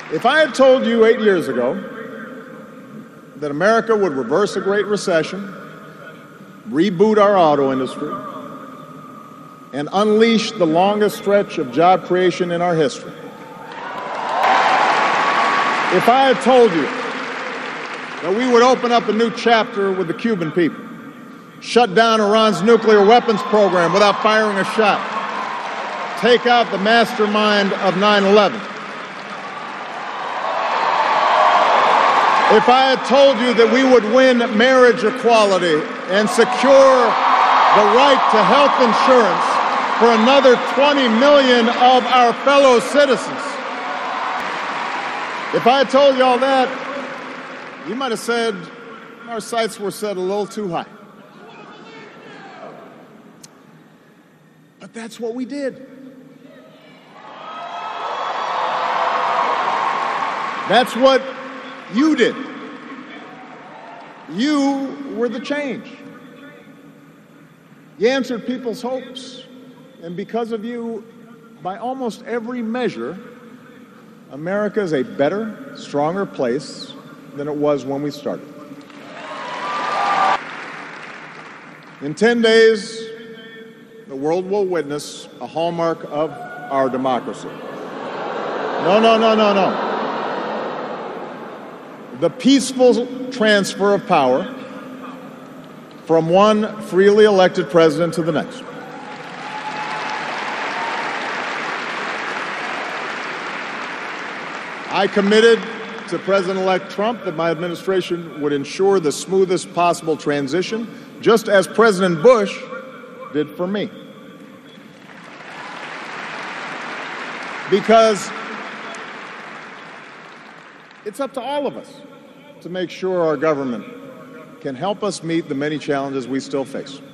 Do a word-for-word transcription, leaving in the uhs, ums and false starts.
If I had told you eight years ago that America would reverse a Great Recession, reboot our auto industry, and unleash the longest stretch of job creation in our history, if I had told you that we would open up a new chapter with the Cuban people, shut down Iran's nuclear weapons program without firing a shot, take out the mastermind of nine eleven, if I had told you that we would win marriage equality and secure the right to health insurance for another twenty million of our fellow citizens, if I had told you all that, you might have said our sights were set a little too high. But that's what we did. That's what you did. You were the change. You answered people's hopes, and because of you, by almost every measure, America is a better, stronger place than it was when we started. In ten days, the world will witness a hallmark of our democracy. No, no, no, no, no. The peaceful transfer of power from one freely elected president to the next. I committed to President-elect Trump that my administration would ensure the smoothest possible transition, just as President Bush did for me. Because it's up to all of us to make sure our government can help us meet the many challenges we still face.